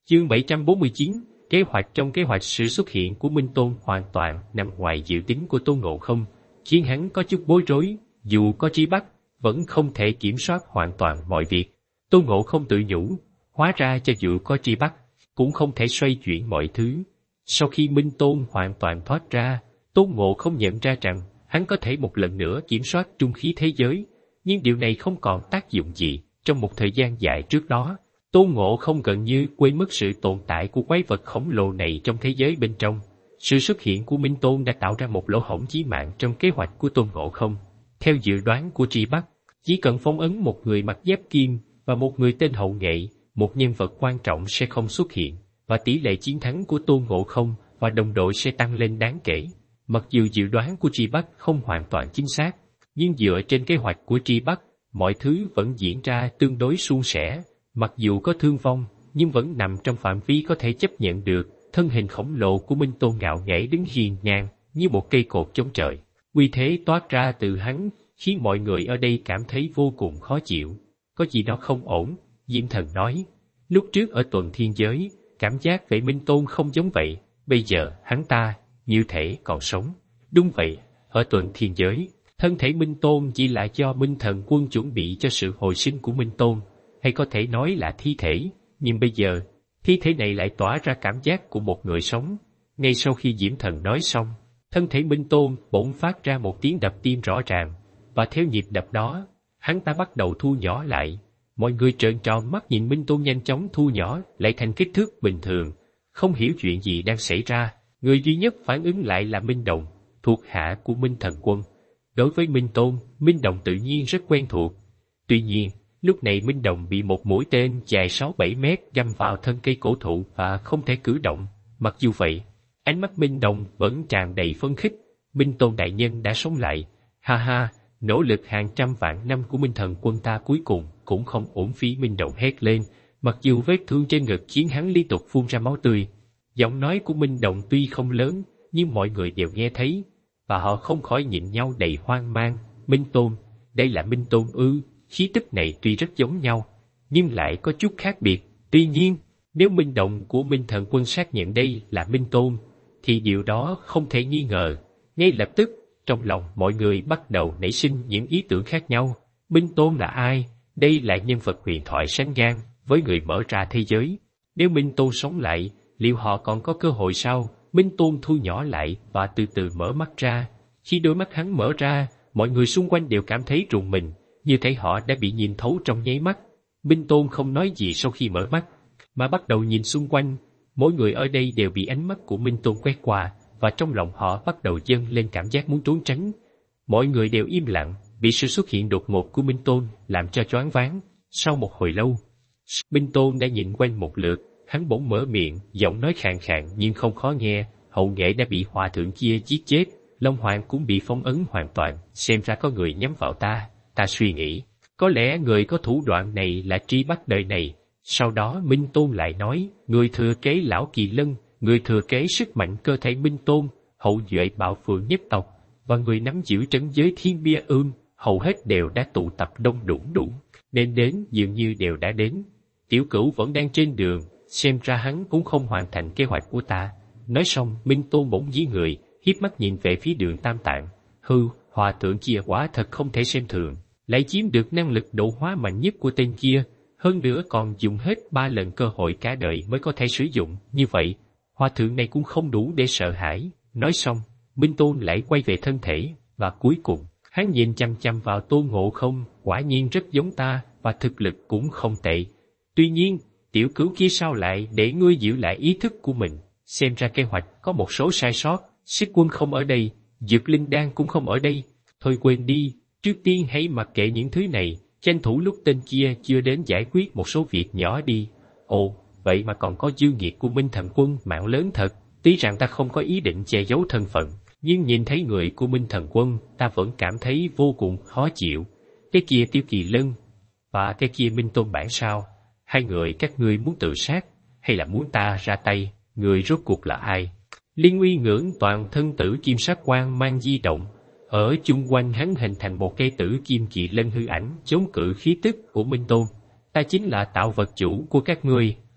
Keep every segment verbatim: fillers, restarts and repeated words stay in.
Chương bảy trăm bốn mươi chín, kế hoạch. Trong kế hoạch, sự xuất hiện của Minh Tôn hoàn toàn nằm ngoài dự tính của Tôn Ngộ Không, khiến hắn có chút bối rối. Dù có trí bắt, vẫn không thể kiểm soát hoàn toàn mọi việc. Tôn Ngộ Không tự nhủ, hóa ra cho dù có tri bắt, cũng không thể xoay chuyển mọi thứ. Sau khi Minh Tôn hoàn toàn thoát ra, Tôn Ngộ Không nhận ra rằng hắn có thể một lần nữa kiểm soát trung khí thế giới, nhưng điều này không còn tác dụng gì. Trong một thời gian dài trước đó, Tôn Ngộ Không gần như quên mất sự tồn tại của quái vật khổng lồ này trong thế giới bên trong. Sự xuất hiện của Minh Tôn đã tạo ra một lỗ hổng chí mạng trong kế hoạch của Tôn Ngộ Không. Theo dự đoán của Tri Bắc, chỉ cần phong ấn một người mặc giáp kim và một người tên Hậu Nghệ, một nhân vật quan trọng sẽ không xuất hiện, và tỷ lệ chiến thắng của Tôn Ngộ Không và đồng đội sẽ tăng lên đáng kể. Mặc dù dự đoán của Tri Bắc không hoàn toàn chính xác, nhưng dựa trên kế hoạch của Tri Bắc, mọi thứ vẫn diễn ra tương đối suôn sẻ. Mặc dù có thương vong, nhưng vẫn nằm trong phạm vi có thể chấp nhận được. Thân hình khổng lồ của Minh Tôn ngạo nghễ đứng hiên ngang như một cây cột chống trời. Uy thế toát ra từ hắn khiến mọi người ở đây cảm thấy vô cùng khó chịu. Có gì đó không ổn, Diễm Thần nói. Lúc trước ở tuần thiên giới, cảm giác về Minh Tôn không giống vậy. Bây giờ hắn ta như thể còn sống. Đúng vậy, ở tuần thiên giới, thân thể Minh Tôn chỉ là do Minh Thần Quân chuẩn bị cho sự hồi sinh của Minh Tôn, hay có thể nói là thi thể. Nhưng bây giờ, thi thể này lại tỏa ra cảm giác của một người sống. Ngay sau khi Diễm Thần nói xong, thân thể Minh Tôn bỗng phát ra một tiếng đập tim rõ ràng, và theo nhịp đập đó, hắn ta bắt đầu thu nhỏ lại. Mọi người trợn tròn mắt nhìn Minh Tôn nhanh chóng thu nhỏ lại thành kích thước bình thường, không hiểu chuyện gì đang xảy ra. Người duy nhất phản ứng lại là Minh Đồng, thuộc hạ của Minh Thần Quân. Đối với Minh Tôn, Minh Đồng tự nhiên rất quen thuộc. Tuy nhiên, lúc này Minh Đồng bị một mũi tên dài sáu bảy mét găm vào thân cây cổ thụ và không thể cử động. Mặc dù vậy, ánh mắt Minh Đồng vẫn tràn đầy phấn khích. Minh Tôn đại nhân đã sống lại. Ha ha, nỗ lực hàng trăm vạn năm của Minh Thần Quân ta cuối cùng cũng không uổng phí. Minh Đồng hét lên, mặc dù vết thương trên ngực khiến hắn liên tục phun ra máu tươi. Giọng nói của Minh Đồng tuy không lớn, nhưng mọi người đều nghe thấy, và họ không khỏi nhìn nhau đầy hoang mang. Minh Tôn, đây là Minh Tôn ư? Khí tức này tuy rất giống nhau, nhưng lại có chút khác biệt. Tuy nhiên, nếu Minh Đồng của Minh Thần Quân xác nhận đây là Minh Tôn, thì điều đó không thể nghi ngờ. Ngay lập tức, trong lòng mọi người bắt đầu nảy sinh những ý tưởng khác nhau. Minh Tôn là ai? Đây là nhân vật huyền thoại sánh ngang với người mở ra thế giới. Nếu Minh Tôn sống lại, liệu họ còn có cơ hội sao? Minh Tôn thu nhỏ lại và từ từ mở mắt ra. Khi đôi mắt hắn mở ra, mọi người xung quanh đều cảm thấy rùng mình, như thể họ đã bị nhìn thấu trong nháy mắt. Minh Tôn không nói gì sau khi mở mắt, mà bắt đầu nhìn xung quanh. Mỗi người ở đây đều bị ánh mắt của Minh Tôn quét qua, và trong lòng họ bắt đầu dâng lên cảm giác muốn trốn tránh. Mọi người đều im lặng, bị sự xuất hiện đột ngột của Minh Tôn làm cho choáng váng. Sau một hồi lâu, Minh Tôn đã nhìn quanh một lượt, hắn bỗng mở miệng, giọng nói khàn khàn nhưng không khó nghe. Hậu Nghệ đã bị hòa thượng kia giết chết, Long Hoàng cũng bị phong ấn hoàn toàn, xem ra có người nhắm vào ta. Ta suy nghĩ, có lẽ người có thủ đoạn này là Tri Bắc đời này. Sau đó Minh Tôn lại nói, người thừa kế Lão Kỳ Lân, người thừa kế sức mạnh cơ thể Minh Tôn, hậu duệ Bạo Phượng nhất tộc, và người nắm giữ trấn giới Thiên Bia Ương, hầu hết đều đã tụ tập đông đủ đủ, nên đến dường như đều đã đến. Tiểu Cửu vẫn đang trên đường, xem ra hắn cũng không hoàn thành kế hoạch của ta. Nói xong, Minh Tôn bỗng dí người, hiếp mắt nhìn về phía Đường Tam Tạng. Hư, hòa thượng kia quả thật không thể xem thường, lại chiếm được năng lực độ hóa mạnh nhất của tên kia, hơn nữa còn dùng hết ba lần cơ hội cả đời mới có thể sử dụng. Như vậy, hòa thượng này cũng không đủ để sợ hãi. Nói xong, Minh Tôn lại quay về thân thể, và cuối cùng, hắn nhìn chăm chăm vào Tôn Ngộ Không, quả nhiên rất giống ta, và thực lực cũng không tệ. Tuy nhiên, Tiểu Cửu kia sao lại để ngươi giữ lại ý thức của mình? Xem ra kế hoạch có một số sai sót. Xích Quân không ở đây, Dược Linh Đan cũng không ở đây. Thôi quên đi, trước tiên hãy mặc kệ những thứ này, tranh thủ lúc tên kia chưa đến giải quyết một số việc nhỏ đi. Ồ, vậy mà còn có dư nghiệt của Minh Thần Quân, mạng lớn thật. Tuy rằng ta không có ý định che giấu thân phận, nhưng nhìn thấy người của Minh Thần Quân, ta vẫn cảm thấy vô cùng khó chịu. Cái kia Tiêu Kỳ Lân, và cái kia Minh Tôn Bản sao? Hai người các ngươi muốn tự sát, hay là muốn ta ra tay? Người rốt cuộc là ai? Liên Uy ngưỡng toàn thân tử kim sắc quang mang di động, ở chung quanh hắn hình thành một cây tử kim kỳ lân hư ảnh chống cự khí tức của Minh Tôn. Ta chính là tạo vật chủ của các ngươi,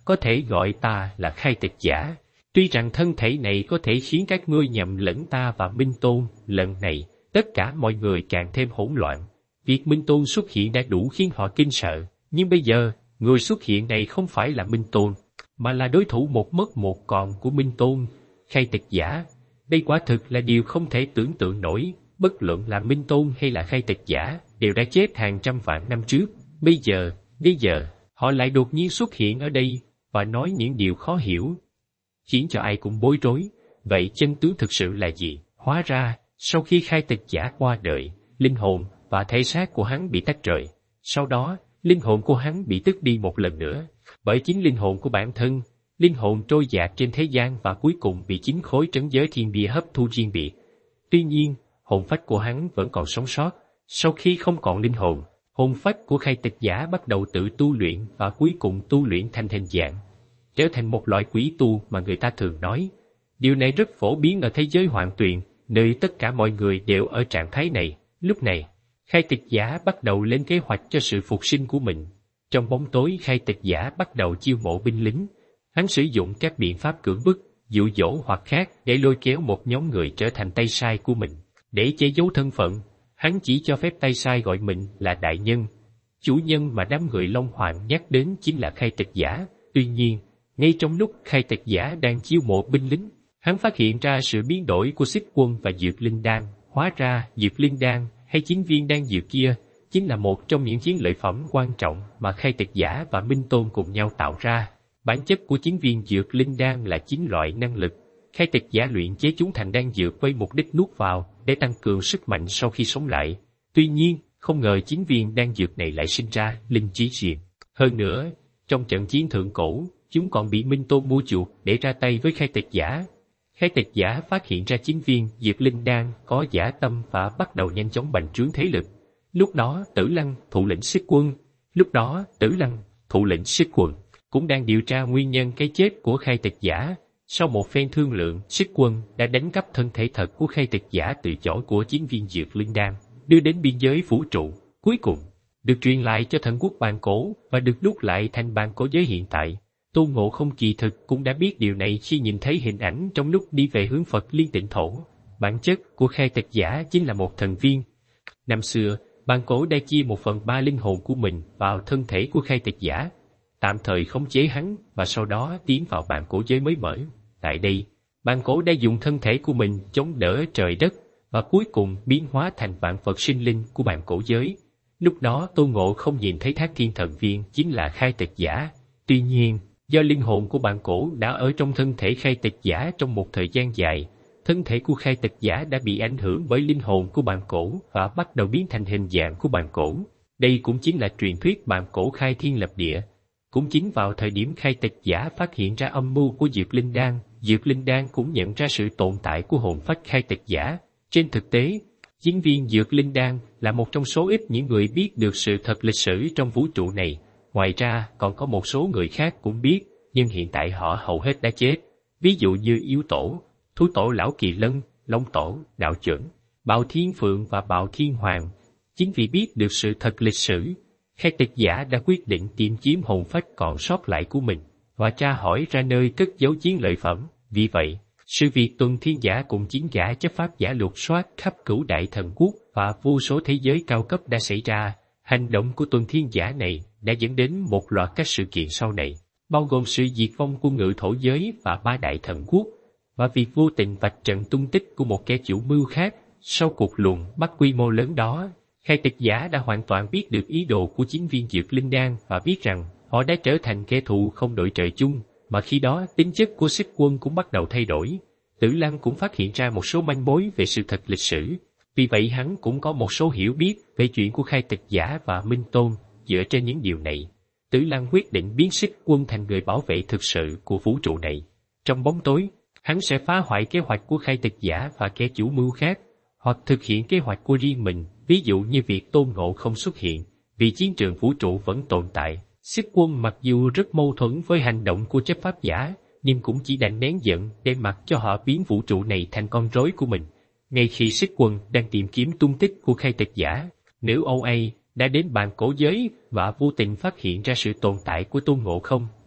có thể gọi ta là khai tịch giả. Tuy rằng thân thể này có thể khiến các ngươi nhầm lẫn ta và Minh Tôn, lần này, tất cả mọi người càng thêm hỗn loạn. Việc Minh Tôn xuất hiện đã đủ khiến họ kinh sợ, nhưng bây giờ, người xuất hiện này không phải là Minh Tôn, mà là đối thủ một mất một còn của Minh Tôn, khai tịch giả. Đây quả thực là điều không thể tưởng tượng nổi, bất luận là Minh Tôn hay là khai tịch giả, đều đã chết hàng trăm vạn năm trước. Bây giờ, bây giờ, họ lại đột nhiên xuất hiện ở đây, và nói những điều khó hiểu, khiến cho ai cũng bối rối. Vậy chân tướng thực sự là gì? Hóa ra, sau khi khai tịch giả qua đời, linh hồn và thể xác của hắn bị tách rời. Sau đó, linh hồn của hắn bị tước đi một lần nữa, bởi chính linh hồn của bản thân. Linh hồn trôi dạt trên thế gian và cuối cùng bị chính khối trấn giới thiên bia hấp thu riêng biệt. Tuy nhiên, hồn phách của hắn vẫn còn sống sót. Sau khi không còn linh hồn, hồn phách của khai tịch giả bắt đầu tự tu luyện và cuối cùng tu luyện thành hình dạng, trở thành một loại quỷ tu mà người ta thường nói. Điều này rất phổ biến ở thế giới hoạn tuyền, nơi tất cả mọi người đều ở trạng thái này. Lúc này, khai tịch giả bắt đầu lên kế hoạch cho sự phục sinh của mình. Trong bóng tối, khai tịch giả bắt đầu chiêu mộ binh lính. Hắn sử dụng các biện pháp cưỡng bức, dụ dỗ hoặc khác để lôi kéo một nhóm người trở thành tay sai của mình. Để che giấu thân phận, hắn chỉ cho phép tay sai gọi mình là đại nhân. Chủ nhân mà đám người Long Hoàng nhắc đến chính là khai tịch giả. Tuy nhiên, ngay trong lúc khai tịch giả đang chiêu mộ binh lính, hắn phát hiện ra sự biến đổi của Xích Quân và Dược Linh Đan. Hóa ra, Dược Linh Đan hay chín viên đan dược kia chính là một trong những chiến lợi phẩm quan trọng mà khai tịch giả và Minh Tôn cùng nhau tạo ra. Bản chất của chín viên Dược Linh Đan là chín loại năng lực. Khai tịch giả luyện chế chúng thành đan dược với mục đích nuốt vào để tăng cường sức mạnh sau khi sống lại. Tuy nhiên, không ngờ chín viên đan dược này lại sinh ra linh trí riêng. Hơn nữa, trong trận chiến thượng cổ, chúng còn bị Minh Tôn mua chuộc để ra tay với khai tịch giả. Khai tịch giả phát hiện ra chín viên Dược Linh Đan có giả tâm và bắt đầu nhanh chóng bành trướng thế lực. Lúc đó Tử Lăng, thủ lĩnh Xích Quân, lúc đó Tử Lăng, thủ lĩnh Xích Quân cũng đang điều tra nguyên nhân cái chết của khai tịch giả. Sau một phen thương lượng, Xích Quân đã đánh cắp thân thể thật của khai tịch giả từ chỗ của chín viên Dược Linh Đan, đưa đến biên giới vũ trụ, cuối cùng được truyền lại cho thần quốc bàn cổ và được đúc lại thành bàn cổ giới hiện tại. Tôn Ngộ Không kỳ thực cũng đã biết điều này khi nhìn thấy hình ảnh trong lúc đi về hướng Phật Liên Tịnh Thổ. Bản chất của khai tịch giả chính là một thần viên. Năm xưa, bàn cổ đã chia một phần ba linh hồn của mình vào thân thể của khai tịch giả, tạm thời khống chế hắn và sau đó tiến vào bàn cổ giới mới mở. Tại đây, bàn cổ đã dùng thân thể của mình chống đỡ trời đất và cuối cùng biến hóa thành vạn vật sinh linh của bàn cổ giới. Lúc đó Tôn Ngộ Không nhìn thấy Thác Thiên Thần Viên chính là khai tịch giả. Tuy nhiên, do linh hồn của bàn cổ đã ở trong thân thể khai tịch giả trong một thời gian dài, thân thể của khai tịch giả đã bị ảnh hưởng bởi linh hồn của bàn cổ và bắt đầu biến thành hình dạng của bàn cổ. Đây cũng chính là truyền thuyết bàn cổ khai thiên lập địa. Cũng chính vào thời điểm khai tịch giả phát hiện ra âm mưu của Dược Linh Đan, Dược Linh Đan cũng nhận ra sự tồn tại của hồn phách khai tịch giả. Trên thực tế, chín viên Dược Linh Đan là một trong số ít những người biết được sự thật lịch sử trong vũ trụ này. Ngoài ra, còn có một số người khác cũng biết, nhưng hiện tại họ hầu hết đã chết. Ví dụ như Yếu Tổ, Thú Tổ Lão Kỳ Lân, Long Tổ, Đạo Chuẩn, Bạo Thiên Phượng và Bạo Thiên Hoàng. Chính vì biết được sự thật lịch sử, khai tịch giả đã quyết định tìm kiếm hồn phách còn sót lại của mình và tra hỏi ra nơi cất giấu chiến lợi phẩm. Vì vậy, sự việc Tuần Thiên Giả cùng chín gã chấp pháp giả lục soát khắp cửu đại thần quốc và vô số thế giới cao cấp đã xảy ra. Hành động của Tuần Thiên Giả này đã dẫn đến một loạt các sự kiện sau này, bao gồm sự diệt vong của ngự thổ giới và ba đại thần quốc, và việc vô tình vạch trần tung tích của một kẻ chủ mưu khác. Sau cuộc luồn bắt quy mô lớn đó, khai tịch giả đã hoàn toàn biết được ý đồ của chín viên Dược Linh Đan và biết rằng họ đã trở thành kẻ thù không đội trời chung, mà khi đó tính chất của Xích Quân cũng bắt đầu thay đổi. Tử Lăng cũng phát hiện ra một số manh mối về sự thật lịch sử, vì vậy hắn cũng có một số hiểu biết về chuyện của khai tịch giả và Minh Tôn. Dựa trên những điều này, Tử Lăng quyết định biến Xích Quân thành người bảo vệ thực sự của vũ trụ này. Trong bóng tối, hắn sẽ phá hoại kế hoạch của khai tịch giả và kẻ chủ mưu khác, hoặc thực hiện kế hoạch của riêng mình, ví dụ như việc Tôn Ngộ Không xuất hiện, vì chiến trường vũ trụ vẫn tồn tại. Xích Quân mặc dù rất mâu thuẫn với hành động của chấp pháp giả, nhưng cũng chỉ đành nén giận để mặc cho họ biến vũ trụ này thành con rối của mình. Ngay khi Xích Quân đang tìm kiếm tung tích của khai tịch giả, nữ ô a đã đến bàn cổ giới và vô tình phát hiện ra sự tồn tại của Tôn Ngộ Không.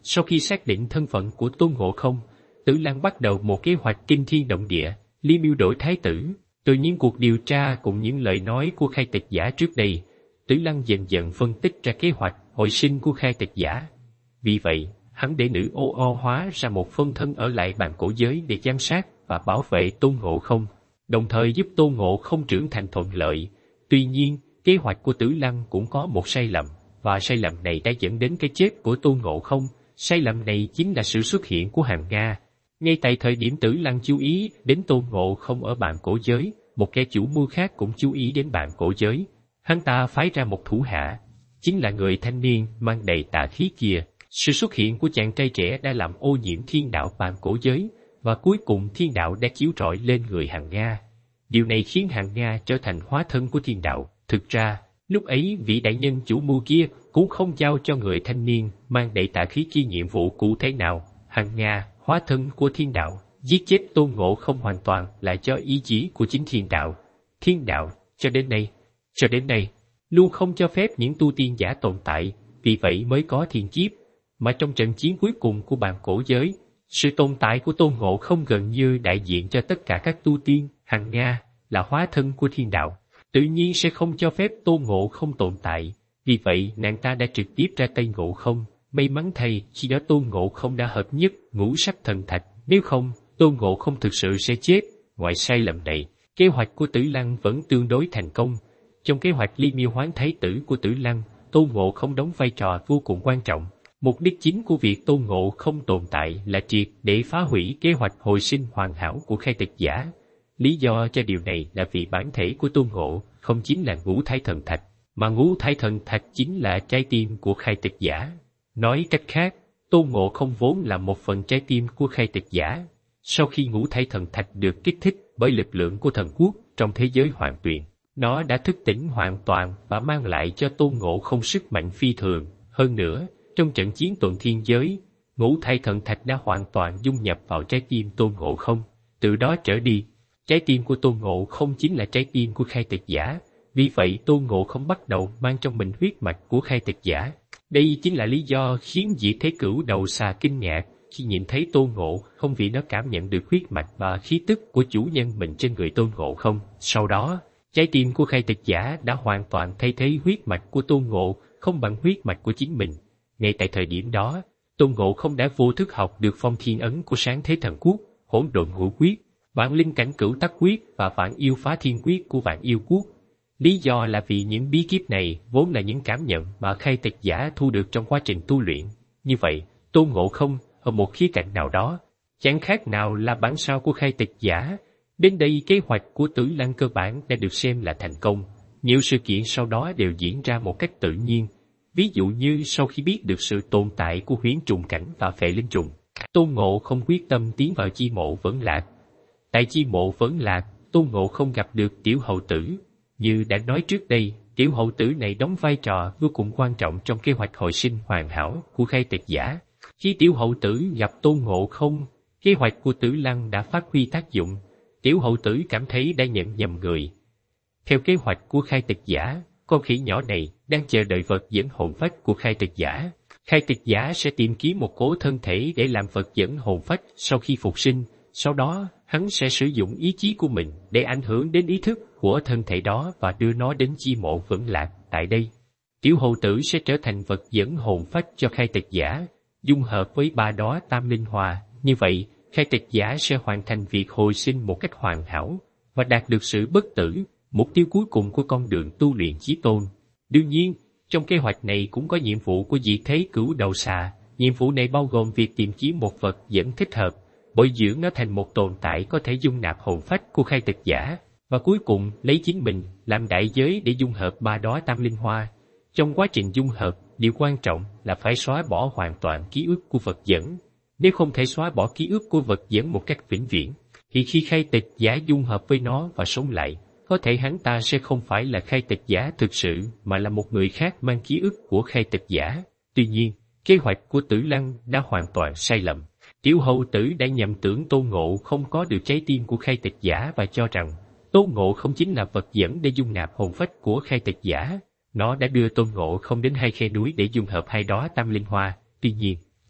Sau khi xác định thân phận của Tôn Ngộ Không, Tử Lăng bắt đầu một kế hoạch kinh thiên động địa, li mưu đổi thái tử. Từ những cuộc điều tra cùng những lời nói của khai tịch giả trước đây, Tử Lăng dần dần phân tích ra kế hoạch hồi sinh của khai tịch giả. Vì vậy, hắn để nữ Ô Ô hóa ra một phân thân ở lại bàn cổ giới để giám sát và bảo vệ Tôn Ngộ Không, đồng thời giúp Tôn Ngộ Không trưởng thành thuận lợi. Tuy nhiên, kế hoạch của Tử Lăng cũng có một sai lầm, và sai lầm này đã dẫn đến cái chết của Tôn Ngộ Không. Sai lầm này chính là sự xuất hiện của Hàn Nga. Ngay tại thời điểm Tử Lăng chú ý đến Tôn Ngộ Không ở bàn cổ giới, một kẻ chủ mưu khác cũng chú ý đến bàn cổ giới. Hắn ta phái ra một thủ hạ, chính là người thanh niên mang đầy tà khí kia. Sự xuất hiện của chàng trai trẻ đã làm ô nhiễm thiên đạo bàn cổ giới, và cuối cùng thiên đạo đã chiếu rọi lên người Hàn Nga. Điều này khiến Hàn Nga trở thành hóa thân của thiên đạo. Thực ra, lúc ấy vị đại nhân chủ mưu kia cũng không giao cho người thanh niên mang đầy tà khí kia nhiệm vụ cụ thể nào. Hàn Nga, hóa thân của thiên đạo, giết chết Tôn Ngộ Không hoàn toàn là do ý chí của chính thiên đạo. Thiên đạo, cho đến nay, cho đến nay, luôn không cho phép những tu tiên giả tồn tại, vì vậy mới có thiên kiếp. Mà trong trận chiến cuối cùng của bàn cổ giới, sự tồn tại của Tôn Ngộ Không gần như đại diện cho tất cả các tu tiên. Hàn Nga là hóa thân của thiên đạo, tự nhiên sẽ không cho phép Tôn Ngộ Không tồn tại. Vì vậy, nàng ta đã trực tiếp ra tay Ngộ Không. May mắn thay, khi đó Tôn Ngộ Không đã hợp nhất ngũ sắc thần thạch, nếu không, Tôn Ngộ Không thực sự sẽ chết. Ngoài sai lầm này, kế hoạch của Tử Lăng vẫn tương đối thành công. Trong kế hoạch Ly Miêu Hoán Thái tử của Tử Lăng, Tôn Ngộ Không đóng vai trò vô cùng quan trọng. Mục đích chính của việc Tôn Ngộ Không tồn tại là triệt để phá hủy kế hoạch hồi sinh hoàn hảo của khai tịch giả. Lý do cho điều này là vì bản thể của Tôn Ngộ không chính là ngũ thải thần thạch, mà ngũ thải thần thạch chính là trái tim của khai tịch giả. Nói cách khác, Tôn Ngộ Không vốn là một phần trái tim của khai tịch giả. Sau khi ngũ thải thần thạch được kích thích bởi lực lượng của thần quốc trong thế giới hoàn tuyền, nó đã thức tỉnh hoàn toàn và mang lại cho Tôn Ngộ Không sức mạnh phi thường. Hơn nữa, trong trận chiến tuần thiên giới, ngũ thải thần thạch đã hoàn toàn dung nhập vào trái tim Tôn Ngộ Không. Từ đó trở đi, trái tim của Tôn Ngộ Không chính là trái tim của khai tịch giả. Vì vậy, Tôn Ngộ Không bắt đầu mang trong mình huyết mạch của khai tịch giả. Đây chính là lý do khiến Diệt Thế Cửu Đầu Xà kinh ngạc khi nhìn thấy Tôn Ngộ Không, vì nó cảm nhận được huyết mạch và khí tức của chủ nhân mình trên người Tôn Ngộ Không. Sau đó, trái tim của khai tịch giả đã hoàn toàn thay thế huyết mạch của Tôn Ngộ Không bằng huyết mạch của chính mình. Ngay tại thời điểm đó, Tôn Ngộ Không đã vô thức học được phong thiên ấn của sáng thế thần quốc, hỗn độn ngũ quyết, vạn linh cảnh cửu tắc quyết và vạn yêu phá thiên quyết của vạn yêu quốc. Lý do là vì những bí kíp này vốn là những cảm nhận mà khai tịch giả thu được trong quá trình tu luyện. Như vậy, Tôn Ngộ Không, ở một khía cạnh nào đó, chẳng khác nào là bản sao của khai tịch giả. Đến đây, kế hoạch của Tử Lăng cơ bản đã được xem là thành công. Nhiều sự kiện sau đó đều diễn ra một cách tự nhiên. Ví dụ như sau khi biết được sự tồn tại của huyễn trùng cảnh và phệ linh trùng, Tôn Ngộ Không quyết tâm tiến vào chi mộ Vẫn Lạc. Tại chi mộ Vẫn Lạc, Tôn Ngộ Không gặp được Tiểu Hầu Tử. Như đã nói trước đây, Tiểu Hầu Tử này đóng vai trò vô cùng quan trọng trong kế hoạch hồi sinh hoàn hảo của khai tịch giả. Khi Tiểu Hầu Tử gặp Tôn Ngộ Không, kế hoạch của Tử Lăng đã phát huy tác dụng. Tiểu Hầu Tử cảm thấy đã nhận nhầm người. Theo kế hoạch của khai tịch giả, con khỉ nhỏ này đang chờ đợi vật dẫn hồn phách của khai tịch giả. Khai tịch giả sẽ tìm kiếm một cố thân thể để làm vật dẫn hồn phách sau khi phục sinh. Sau đó, hắn sẽ sử dụng ý chí của mình để ảnh hưởng đến ý thức của thân thể đó và đưa nó đến chi mộ Vẫn Lạc. Tại đây, Tiểu Hầu Tử sẽ trở thành vật dẫn hồn phách cho khai tịch giả, dung hợp với ba đóa tam linh hoa. Như vậy, khai tịch giả sẽ hoàn thành việc hồi sinh một cách hoàn hảo và đạt được sự bất tử, mục tiêu cuối cùng của con đường tu luyện chí tôn. Đương nhiên, trong kế hoạch này cũng có nhiệm vụ của Diệt Thế Cửu Đầu Xà. Nhiệm vụ này bao gồm việc tìm kiếm một vật dẫn thích hợp, bồi dưỡng nó thành một tồn tại có thể dung nạp hồn phách của khai tịch giả, và cuối cùng lấy chính mình làm đại giới để dung hợp ba đóa tam linh hoa. Trong quá trình dung hợp, điều quan trọng là phải xóa bỏ hoàn toàn ký ức của vật dẫn. Nếu không thể xóa bỏ ký ức của vật dẫn một cách vĩnh viễn, thì khi khai tịch giả dung hợp với nó và sống lại, có thể hắn ta sẽ không phải là khai tịch giả thực sự, mà là một người khác mang ký ức của khai tịch giả. Tuy nhiên, kế hoạch của Tử Lăng đã hoàn toàn sai lầm. Tiểu Hầu Tử đã nhầm tưởng Tôn Ngộ không có được trái tim của khai tịch giả và cho rằng Tôn Ngộ không chính là vật dẫn để dung nạp hồn phách của khai tịch giả. Nó đã đưa Tôn Ngộ không đến hai khe núi để dung hợp hai đóa tam linh hoa. Tuy nhiên,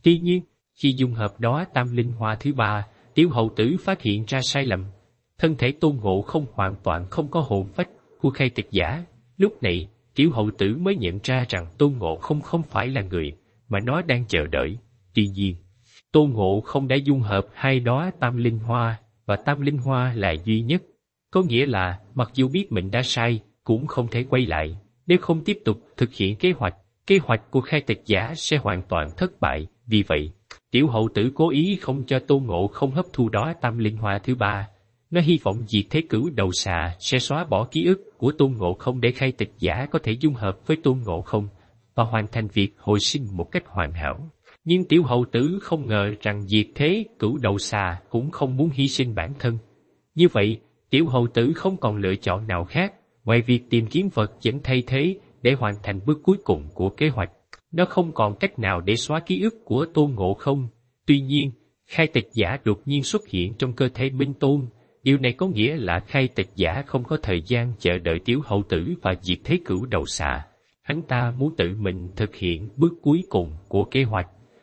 Tuy nhiên, khi dung hợp đó tam linh hoa thứ ba, Tiểu hầu tử phát hiện ra sai lầm. Thân thể Tôn Ngộ Không hoàn toàn không có hồn phách của khai tịch giả. Lúc này, Tiểu hầu tử mới nhận ra rằng Tôn Ngộ Không không phải là người, mà nó đang chờ đợi. Tuy nhiên, Tôn Ngộ Không đã dung hợp hai đóa tam linh hoa, và tam linh hoa là duy nhất. Có nghĩa là, mặc dù biết mình đã sai, cũng không thể quay lại. Nếu không tiếp tục thực hiện kế hoạch, kế hoạch của khai tịch giả sẽ hoàn toàn thất bại. Vì vậy, Tiểu hầu tử cố ý không cho Tôn Ngộ Không hấp thu đóa tam linh hoa thứ ba. Nó hy vọng diệt thế cửu đầu xà sẽ xóa bỏ ký ức của Tôn Ngộ Không để khai tịch giả có thể dung hợp với Tôn Ngộ Không và hoàn thành việc hồi sinh một cách hoàn hảo. Nhưng Tiểu hầu tử không ngờ rằng diệt thế cửu đầu xà cũng không muốn hy sinh bản thân. Như vậy, Tiểu hầu tử không còn lựa chọn nào khác ngoài việc tìm kiếm vật dẫn thay thế để hoàn thành bước cuối cùng của kế hoạch. Nó không còn cách nào để xóa ký ức của Tôn Ngộ Không. Tuy nhiên, khai tịch giả đột nhiên xuất hiện trong cơ thể Minh Tôn. Điều này có nghĩa là khai tịch giả không có thời gian chờ đợi Tiểu hầu tử và diệt thế cửu đầu xà. Hắn ta muốn tự mình thực hiện bước cuối cùng của kế hoạch.